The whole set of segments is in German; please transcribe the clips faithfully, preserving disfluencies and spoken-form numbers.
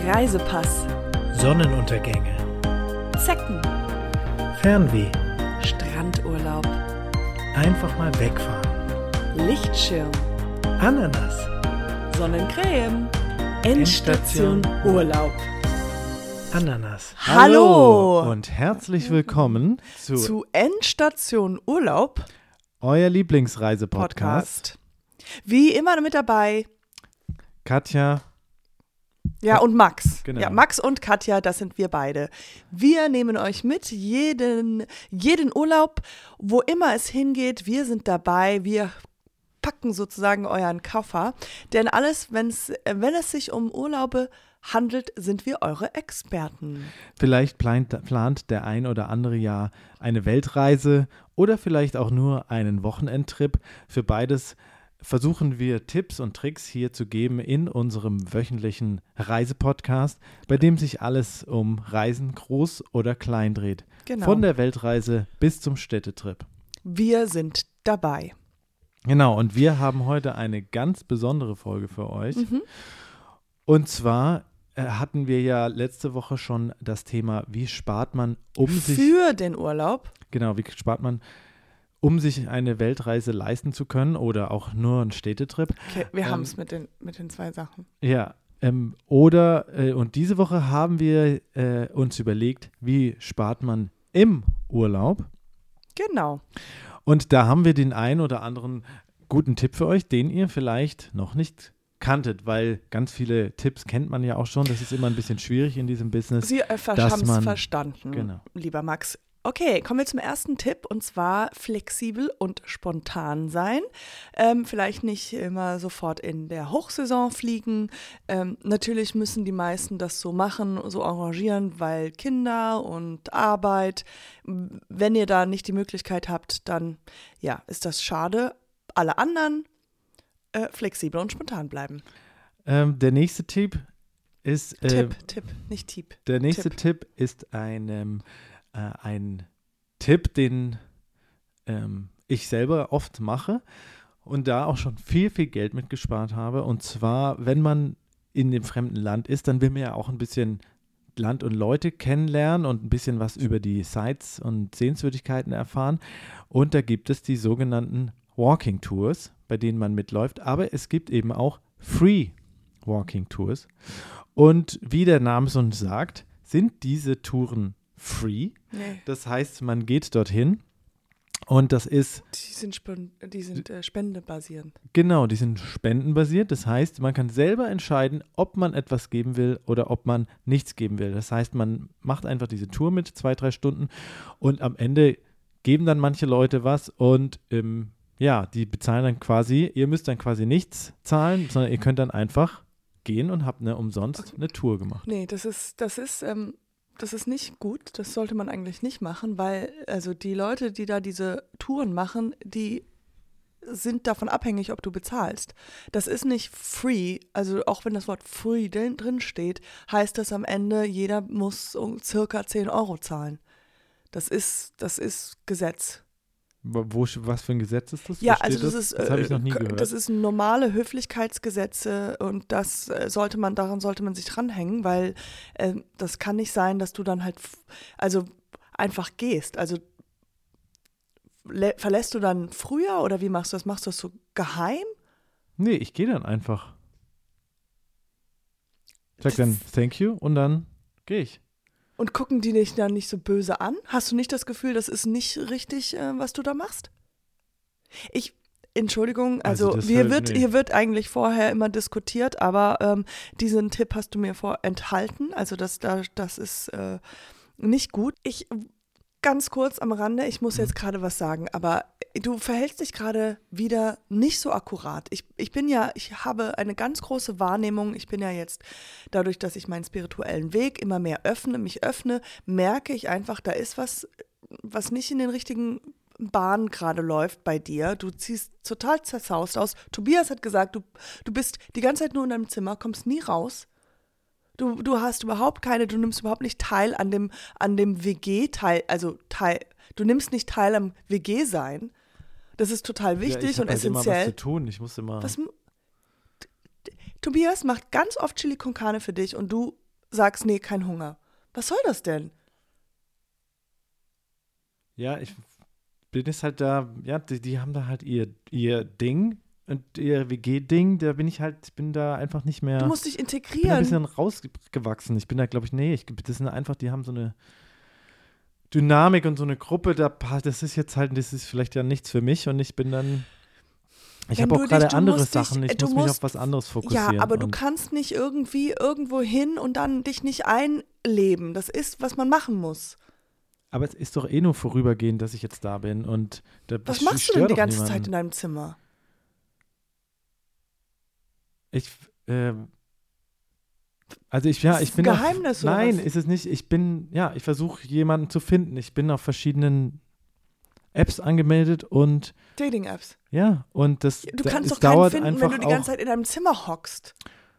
Reisepass, Sonnenuntergänge, Zecken, Fernweh, Strandurlaub, einfach mal wegfahren, Lichtschirm, Ananas, Sonnencreme, Endstation Endstation Urlaub. Ananas. Hallo und herzlich willkommen zu, zu Endstation Urlaub euer Lieblingsreisepodcast. Podcast. Wie immer mit dabei, Katja. ja, und Max. Genau. Ja, Max und Katja, das sind wir beide. Wir nehmen euch mit, jeden, jeden Urlaub, wo immer es hingeht. Wir sind dabei, wir packen sozusagen euren Koffer. Denn alles, wenn's, wenn es sich um Urlaube handelt, sind wir eure Experten. Vielleicht plant, plant der ein oder andere ja eine Weltreise oder vielleicht auch nur einen Wochenendtrip. Für beides versuchen wir Tipps und Tricks hier zu geben in unserem wöchentlichen Reisepodcast, bei dem sich alles um Reisen groß oder klein dreht. Genau. Von der Weltreise bis zum Städtetrip. Wir sind dabei. Genau, und wir haben heute eine ganz besondere Folge für euch. Mhm. Und zwar äh, hatten wir ja letzte Woche schon das Thema, wie spart man um sich, Für den Urlaub. genau, wie spart man, um sich eine Weltreise leisten zu können oder auch nur einen Städtetrip. Okay, wir Ähm, haben es mit den, mit den zwei Sachen. Ja, ähm, oder, äh, und diese Woche haben wir äh, uns überlegt, wie spart man im Urlaub. Genau. Und da haben wir den einen oder anderen guten Tipp für euch, den ihr vielleicht noch nicht kanntet, weil ganz viele Tipps kennt man ja auch schon. Das ist immer ein bisschen schwierig in diesem Business. Sie äh, dass haben es man- verstanden, genau. lieber Max. Okay, kommen wir zum ersten Tipp, und zwar flexibel und spontan sein. Ähm, vielleicht nicht immer sofort in der Hochsaison fliegen. Ähm, natürlich müssen die meisten das so machen, so arrangieren, weil Kinder und Arbeit. Wenn ihr da nicht die Möglichkeit habt, dann ja, ist das schade. Alle anderen äh, flexibel und spontan bleiben. Ähm, der nächste Tipp ist, äh, Tipp, Tipp, nicht Tipp. der nächste Tipp. Tipp ist ein, ähm, äh, ein Tipp, den ähm, ich selber oft mache und da auch schon viel, viel Geld mitgespart habe. Und zwar, wenn man in dem fremden Land ist, dann will man ja auch ein bisschen Land und Leute kennenlernen und ein bisschen was über die Sites und Sehenswürdigkeiten erfahren. Und da gibt es die sogenannten Walking Tours, bei denen man mitläuft. Aber es gibt eben auch Free Walking Tours. Und wie der Name schon sagt, sind diese Touren free. Nee, Das heißt, man geht dorthin und das ist, die sind, spen die sind äh, spendebasierend. genau, die sind spendenbasiert. Das heißt, man kann selber entscheiden, ob man etwas geben will oder ob man nichts geben will. Das heißt, man macht einfach diese Tour mit, zwei, drei Stunden und am Ende geben dann manche Leute was und ähm, ja, die bezahlen dann quasi, ihr müsst dann quasi nichts zahlen, sondern ihr könnt dann einfach gehen und habt eine umsonst eine Tour gemacht. Nee, das ist, das ist, ähm, das ist nicht gut. Das sollte man eigentlich nicht machen, weil also die Leute, die da diese Touren machen, die sind davon abhängig, ob du bezahlst. Das ist nicht free, also auch wenn das Wort free drin, drin steht, heißt das am Ende, jeder muss um circa zehn Euro zahlen. Das ist, das ist Gesetz. Wo, was für ein Gesetz ist das? Wo Ja, steht also das ist, das habe ich äh, noch nie gehört. das ist normale Höflichkeitsgesetze und das äh, sollte man, daran sollte man sich dranhängen, weil äh, das kann nicht sein, dass du dann halt, f- also einfach gehst. Also lä- verlässt du dann früher oder wie machst du das? Machst du das so geheim? Nee, ich gehe dann einfach. Ich sag dann Thank you und dann gehe ich. Und gucken die dich dann nicht so böse an? Hast du nicht das Gefühl, das ist nicht richtig, äh, was du da machst? Ich, Entschuldigung, also, Also das hier, halt- wird, nee. hier wird eigentlich vorher immer diskutiert, aber ähm, diesen Tipp hast du mir vorenthalten. Also das, da, das ist äh, nicht gut. Ich, ganz kurz am Rande, ich muss Mhm. jetzt gerade was sagen, aber du verhältst dich gerade wieder nicht so akkurat. Ich, ich bin ja, ich habe eine ganz große Wahrnehmung. Ich bin ja jetzt, dadurch, dass ich meinen spirituellen Weg immer mehr öffne, mich öffne, merke ich einfach, da ist was, was nicht in den richtigen Bahnen gerade läuft bei dir. Du ziehst total zerzaust aus. Tobias hat gesagt, du, du bist die ganze Zeit nur in deinem Zimmer, kommst nie raus. Du, du hast überhaupt keine, du nimmst überhaupt nicht teil an dem, an dem W G-Teil, also Teil, du nimmst nicht teil am W G-Sein. Das ist total wichtig ja, ich hab und halt immer was essentiell. zu tun. Ich muss immer. Was, m- T- Tobias macht ganz oft Chili con Carne für dich und du sagst, nee, kein Hunger. Was soll das denn? Ja, ich bin jetzt halt da, ja, die, die haben da halt ihr, ihr Ding und ihr W G-Ding, da bin ich halt, bin da einfach nicht mehr. Du musst dich Ich bin ein integrieren. bisschen rausgewachsen. Ich bin da, glaube ich, nee, ich, das sind einfach, die haben so eine Dynamik und so eine Gruppe, da, das ist jetzt halt, das ist vielleicht ja nichts für mich und ich bin dann, ich Wenn habe auch du gerade dich- du andere musst dich- Sachen, ich du muss mich musst- auf was anderes fokussieren. Ja, aber du und, kannst nicht irgendwie irgendwo hin und dann dich nicht einleben. Das ist, was man machen muss. aber es ist doch eh nur vorübergehend, dass ich jetzt da bin und da Was ich machst du stör denn die doch ganze niemanden. Zeit in deinem Zimmer? Ich, ähm, also ich, ja, Ist ich das bin ein auf, Geheimnis oder nein, was? ist es nicht. Ich bin, ja, ich versuche jemanden zu finden. Ich bin auf verschiedenen Apps angemeldet und Dating-Apps. ja, und das Du da, kannst es doch keinen dauert finden, einfach wenn du die auch. ganze Zeit in deinem Zimmer hockst.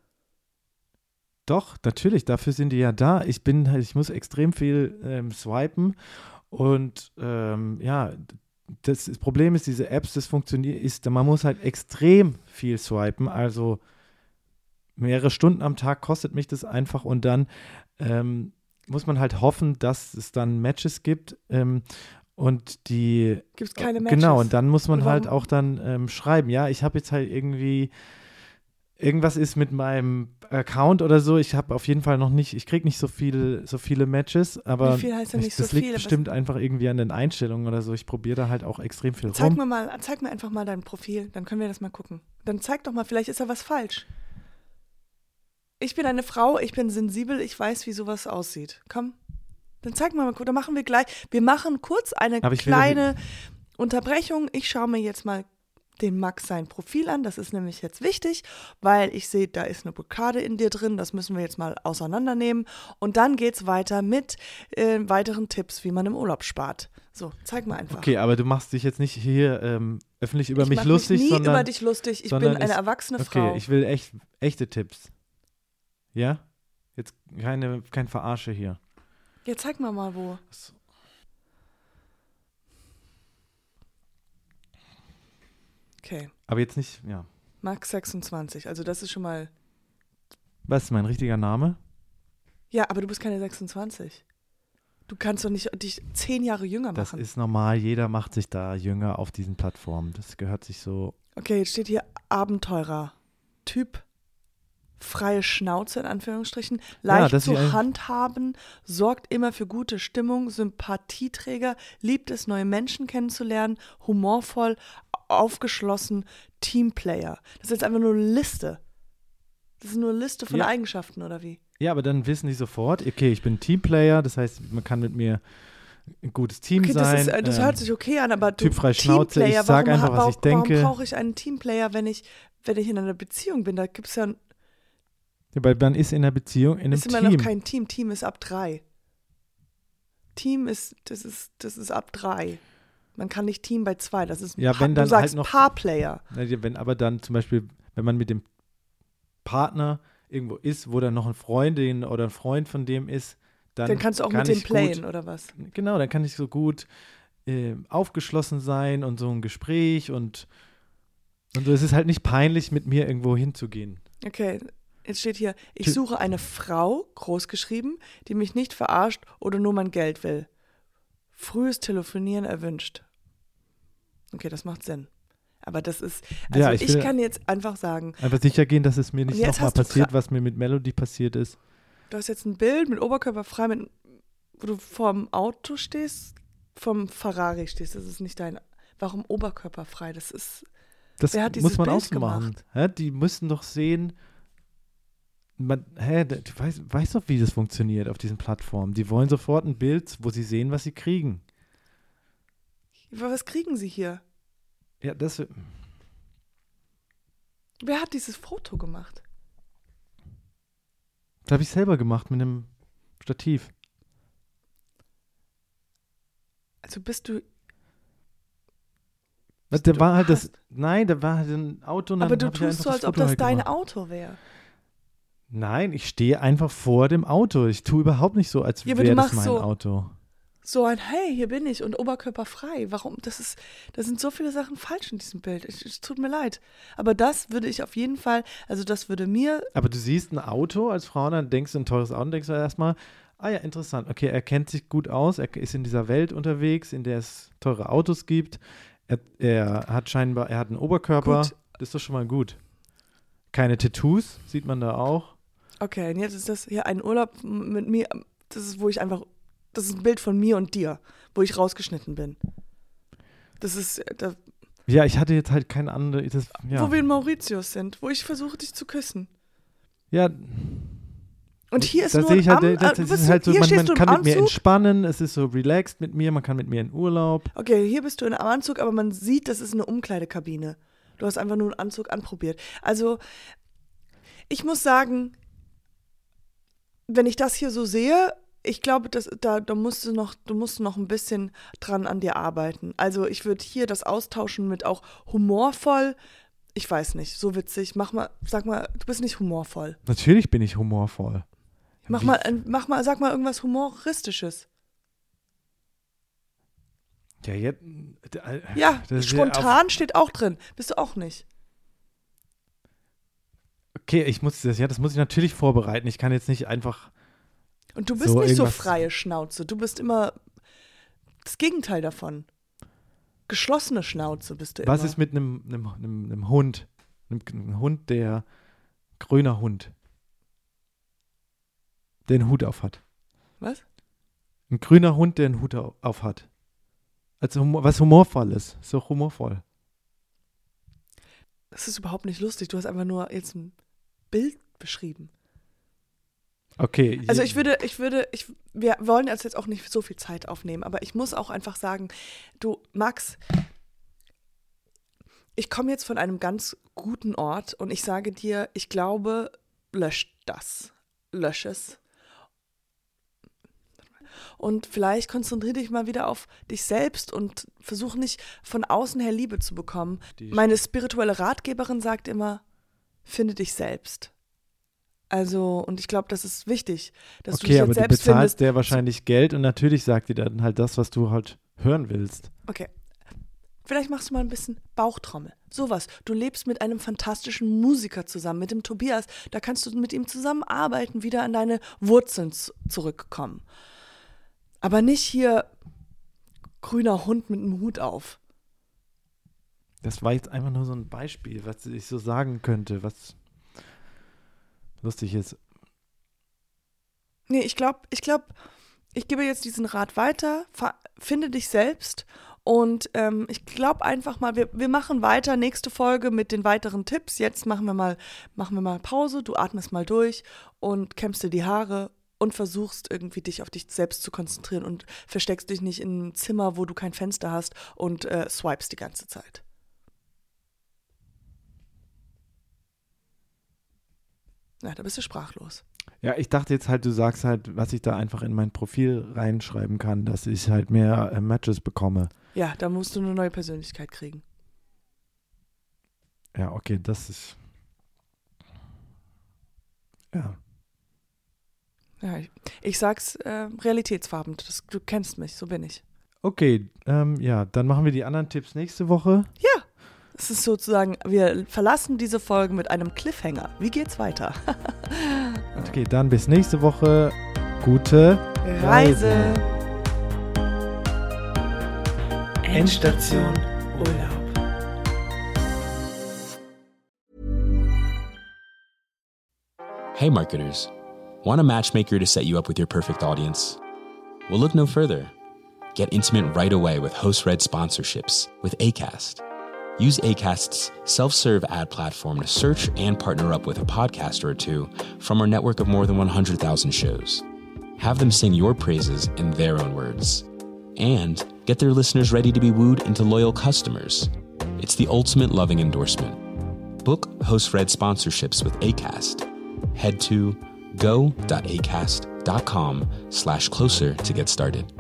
Doch, natürlich, dafür sind die ja da. Ich bin halt, ich muss extrem viel ähm, swipen und ähm, ja, das, das Problem ist, diese Apps, das funktioniert, ist, man muss halt extrem viel swipen, also mehrere Stunden am Tag kostet mich das einfach und dann ähm, muss man halt hoffen, dass es dann Matches gibt ähm, und die Gibt es keine Matches. Genau, und dann muss man Und halt warum- auch dann ähm, schreiben, ja, ich habe jetzt halt irgendwie, irgendwas ist mit meinem Account oder so, ich habe auf jeden Fall noch nicht, ich kriege nicht so viele, so viele Matches, aber Wie viel heißt denn ich, nicht das so liegt viel? Was- bestimmt einfach irgendwie an den Einstellungen oder so, ich probiere da halt auch extrem viel Zeig rum. mir mal, zeig mir einfach mal dein Profil, dann können wir das mal gucken. Dann zeig doch mal, vielleicht ist da was falsch. Ich bin eine Frau, ich bin sensibel, ich weiß, wie sowas aussieht. Komm, dann zeig mal, dann machen wir gleich. Wir machen kurz eine Aber ich will- kleine Unterbrechung. Ich schaue mir jetzt mal den Max sein Profil an. Das ist nämlich jetzt wichtig, weil ich sehe, da ist eine Blockade in dir drin. Das müssen wir jetzt mal auseinandernehmen. Und dann geht's weiter mit äh, weiteren Tipps, wie man im Urlaub spart. So, zeig mal einfach. Okay, aber du machst dich jetzt nicht hier ähm, öffentlich über ich mich mach lustig, mich nie sondern über dich lustig. Ich bin sondern eine es- erwachsene okay, Frau. ich will echt echte Tipps. Ja? Jetzt keine, kein Verarsche hier. Ja, zeig mal mal wo. So. Okay, Aber jetzt nicht, ja. Max sechsundzwanzig. Also das ist schon mal. Was ist mein richtiger Name? Ja, aber du bist keine sechsundzwanzig. Du kannst doch nicht dich zehn Jahre jünger Das machen. ist normal, jeder macht sich da jünger auf diesen Plattformen. Das gehört sich so. Okay, jetzt steht hier Abenteurer. Typ freie Schnauze in Anführungsstrichen, leicht dass ich zu ein- handhaben, sorgt immer für gute Stimmung, Sympathieträger, liebt es, neue Menschen kennenzulernen, humorvoll, aufgeschlossen, Teamplayer. Das ist jetzt einfach nur eine Liste. Das ist nur eine Liste von Ja. Eigenschaften, oder wie? Ja, aber dann wissen die sofort, okay, ich bin Teamplayer, das heißt, man kann mit mir ein gutes Team Okay, das, sein. ist, äh, das ähm, hört sich okay an, aber du, Typ frei Schnauze, Teamplayer, ich sag warum, einfach, was warum, ich denke. Warum brauche ich einen Teamplayer, wenn ich, wenn ich in einer Beziehung bin? Da gibt es ja, ja, weil man ist in einer Beziehung, in einem ist immer Team. noch kein Team. Team ist ab drei. Team ist, das ist, das ist ab drei. Man kann nicht Team bei zwei. Das ist, Ja, Pa- wenn du dann sagst halt noch- Paarplayer. Na, ja, wenn aber dann zum Beispiel, wenn man mit dem Partner irgendwo ist, wo dann noch eine Freundin oder ein Freund von dem ist, dann, Dann kannst du auch kann mit dem ich playen, gut, oder was? Genau, dann kann ich so gut äh, aufgeschlossen sein und so ein Gespräch und und so, es ist halt nicht peinlich, mit mir irgendwo hinzugehen. Okay, jetzt steht hier, ich Ty- suche eine Frau, großgeschrieben, die mich nicht verarscht oder nur mein Geld will. Frühes Telefonieren erwünscht. Okay, das macht Sinn. Aber das ist, also Ja, ich, ich will- kann jetzt einfach sagen, Einfach sicher gehen, dass es mir nicht Und jetzt nochmal hast du passiert, fra- was mir mit Melody passiert ist. du hast jetzt ein Bild mit Oberkörper frei, mit, wo du vorm Auto stehst, vom Ferrari stehst. Das ist nicht dein. Warum oberkörperfrei? Das ist. Das Wer hat dieses muss man Bild ausmachen. gemacht? Hä? Die müssen doch sehen, man, hä, du weißt, weißt doch, wie das funktioniert auf diesen Plattformen. Die wollen sofort ein Bild, wo sie sehen, was sie kriegen. Was kriegen sie hier? Ja, das, Wer hat dieses Foto gemacht? das habe ich selber gemacht mit einem Stativ. Also bist du. Was, der du war halt das, hast- nein, da war halt ein Auto und dann Aber du hab ich tust einfach so, als ob Foto das halt dein gemacht. Auto wäre. Nein, ich stehe einfach vor dem Auto. Ich tue überhaupt nicht so, als Ja, aber wäre du das machst mein so- Auto. so ein hey, hier bin ich und oberkörperfrei. Warum? Das ist, da sind so viele Sachen falsch in diesem Bild. Es, es tut mir leid. Aber das würde ich auf jeden Fall, also das würde mir. Aber du siehst ein Auto als Frau, dann denkst du ein teures Auto, denkst du erstmal, ah ja, interessant. Okay, er kennt sich gut aus, er ist in dieser Welt unterwegs, in der es teure Autos gibt. Er, er hat scheinbar, er hat einen Oberkörper. Gut. Das ist doch schon mal gut. Keine Tattoos, sieht man da auch. Okay, und jetzt ist das hier ein Urlaub mit mir, das ist, wo ich einfach, das ist ein Bild von mir und dir, wo ich rausgeschnitten bin. Das ist, das, ja, ich hatte jetzt halt kein anderes, ja. Wo wir in Mauritius sind, wo ich versuche, dich zu küssen. Ja. Und hier ist da nur ein halt, Am- das, das ist halt so, man, man kann mit mir entspannen, es ist so relaxed mit mir, man kann mit mir in Urlaub. Okay, hier bist du in einem Anzug, aber man sieht, das ist eine Umkleidekabine. Du hast einfach nur einen Anzug anprobiert. Also, ich muss sagen, wenn ich das hier so sehe, ich glaube, dass, da, da musst du noch, du musst noch ein bisschen dran an dir arbeiten. Also ich würde hier das austauschen mit auch humorvoll. Ich weiß nicht, so witzig. Mach mal, sag mal, du bist nicht humorvoll. Natürlich bin ich humorvoll. Mach mal, mach mal, sag mal irgendwas Humoristisches. Ja, jetzt, äh, ja spontan ja steht auch drin. Bist du auch nicht. Okay, ich muss das, ja, das muss ich natürlich vorbereiten. Ich kann jetzt nicht einfach. Und du bist so nicht so freie Schnauze. Du bist immer das Gegenteil davon. Geschlossene Schnauze bist du immer. Was ist mit einem, einem, einem, einem Hund? Einem, einem Hund, der grüner Hund, der einen Hut auf hat. Was? Ein grüner Hund, der einen Hut auf hat. Also was humorvoll ist. Ist doch humorvoll. Das ist überhaupt nicht lustig. Du hast einfach nur jetzt ein Bild beschrieben. Okay. Also ich würde, ich würde, ich, wir wollen jetzt auch nicht so viel Zeit aufnehmen, aber ich muss auch einfach sagen, du, Max, ich komme jetzt von einem ganz guten Ort und ich sage dir, ich glaube, lösch das. Lösch es. Und vielleicht konzentriere dich mal wieder auf dich selbst und versuch nicht von außen her Liebe zu bekommen. Die Meine spirituelle Ratgeberin sagt immer, finde dich selbst. Also, und ich glaube, das ist wichtig, dass okay, du dich aber jetzt du selbst bezahlst findest. Der wahrscheinlich Geld und natürlich sagt dir dann halt das, was du halt hören willst. Okay. Vielleicht machst du mal ein bisschen Bauchtrommel. Sowas. Du lebst mit einem fantastischen Musiker zusammen, mit dem Tobias. Da kannst du mit ihm zusammenarbeiten, wieder an deine Wurzeln z- zurückkommen. Aber nicht hier grüner Hund mit einem Hut auf. Das war jetzt einfach nur so ein Beispiel, was ich so sagen könnte, was lustig ist. Nee, ich glaube, ich glaube, ich gebe jetzt diesen Rat weiter. Finde dich selbst. Und ähm, ich glaube einfach mal, wir, wir machen weiter, nächste Folge mit den weiteren Tipps. Jetzt machen wir mal, machen wir mal Pause, du atmest mal durch und kämmst dir die Haare und versuchst irgendwie dich auf dich selbst zu konzentrieren und versteckst dich nicht in einem Zimmer, wo du kein Fenster hast und äh, swipest die ganze Zeit. Ja, da bist du sprachlos. Ja, ich dachte jetzt halt, du sagst halt, was ich da einfach in mein Profil reinschreiben kann, dass ich halt mehr äh, Matches bekomme. Ja, da musst du eine neue Persönlichkeit kriegen. Ja, okay, das ist ja. Ja, ich, ich sag's äh, realitätsfarben, das, du kennst mich, so bin ich. Okay, ähm, ja, dann machen wir die anderen Tipps nächste Woche. Ja, es ist sozusagen, wir verlassen diese Folge mit einem Cliffhanger. Wie geht's weiter? Okay, dann bis nächste Woche. Gute Reise. Reise. Endstation Urlaub. Hey marketers, want a matchmaker to set you up with your perfect audience? Well, look no further. Get intimate right away with host-read sponsorships with Acast. Use Acast's self-serve ad platform to search and partner up with a podcaster or two from our network of more than one hundred thousand shows. Have them sing your praises in their own words. And get their listeners ready to be wooed into loyal customers. It's the ultimate loving endorsement. Book host-read sponsorships with Acast. Head to go.acast.com slash closer to get started.